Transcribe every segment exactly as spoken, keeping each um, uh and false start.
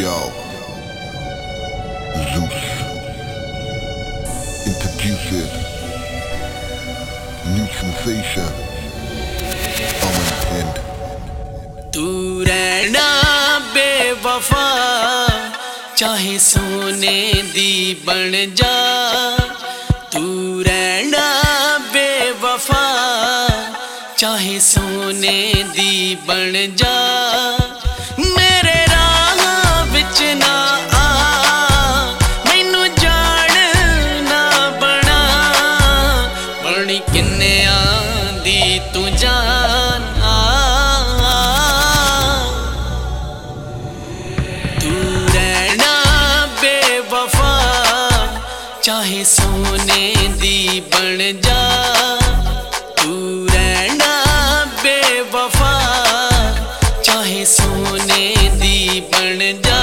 Yo, Zeus introduces new sensation. Owen and तू रहना बेवफा चाहे सोने दी बन जा। तू रहना बेवफा चाहे सोने दी बन जा। मेरे राह विच ना आ मैनू जान ना बना बनी किन्नियां दी तू जान आ। तू रहना बेवफा चाहे सोने दी बन जा। तू रहना बेवफा चाहे सोने दी बन जा।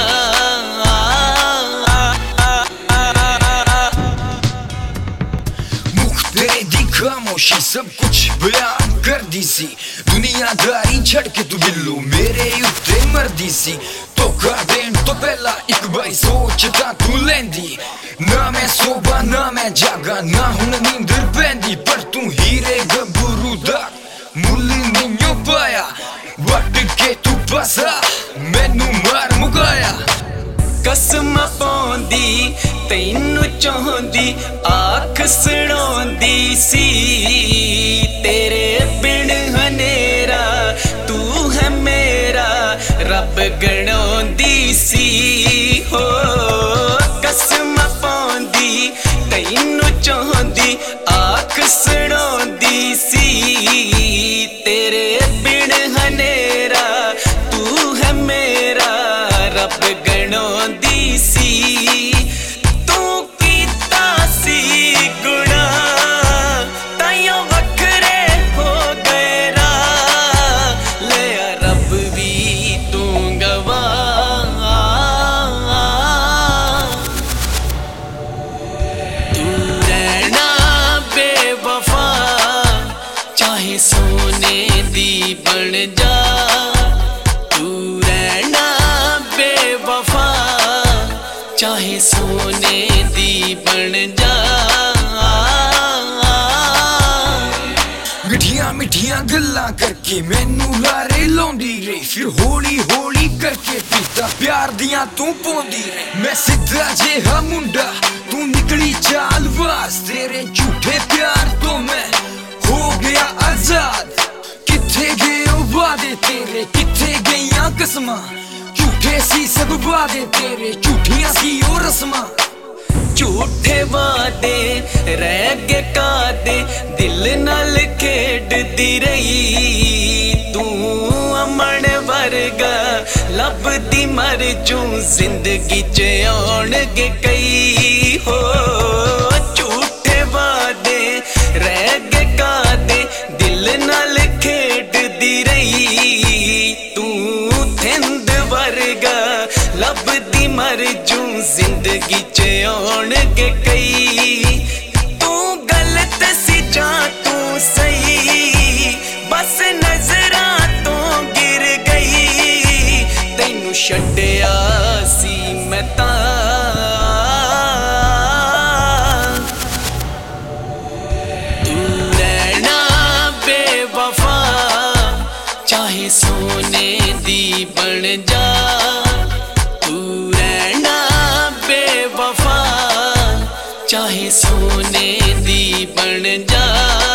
मुख्तरे दी खामोशी सब कुछ बयान कर दी सी। दुनियादारी छड़ के तू बिल्लू मेरे उत्ते मरदी सी। धोखा देन तो पहला एक बारी सोचता तू लैंदी। ना मैं सोबा ना मैं जागा ना हुण नींदर पैंदी। पर तू हीरे गबरू दा मुल नहीं पाया वट के तू पासा मैनू मार मुकाया। कसम पाउंदी तैनू चाहुंदी आख सुणाउंदी सी। तेरे बिन हनेरा तू है मेरा रब गणाउंदी सी। हो कसम पाउंदी तैनू चाहुंदी आख सुणाउंदी सी। तेरे बिन हनेरा तू है मेरा रब गणाउंदी सी। तू कीता सी गुनाह ताइयों वखरे हो गए राह लिया रब भी तू गवाह। तू रहना बेवफा चाहे सोने दी बन जा। तू रहना बेवफा चाहे सोने दी बन जा। मिठियां मिठियां गल्लां करके मैनू लारे लाउंदी रही। फिर हौली हौली करके पीता प्यार दियां तू पाउंदी रही। मैं सिद्धा जेहा मुंडा तू निकली चालबाज। तेरे झूठे प्यार तो मैं हो गया आजाद। किथे गए ओ वादे तेरे किथे गईयां कसमां। झूठे सी सब वादे तेरे झूठियां सी ओ रस्मां। झूठे वादे रह गए कादे दिल नाल खेडदी रही। तू अमन वर्गा लभदी मर जूं जिंदगी च आउणगे कई। हो झूठे वादे रह गए कादे दिल नाल खेडदी रही। तू थिंद वर्गा लभदी मर जूं जिंदगी च आउणगे कई। तू गलत सी जां तू सही बस नजरां तो गिर गई। तैनू छड्डिया सी मैं तां। तू रहना बेवफा चाहे सोने दी बन जा। तू रहना बेवफा चाहे सोने दी बन जा।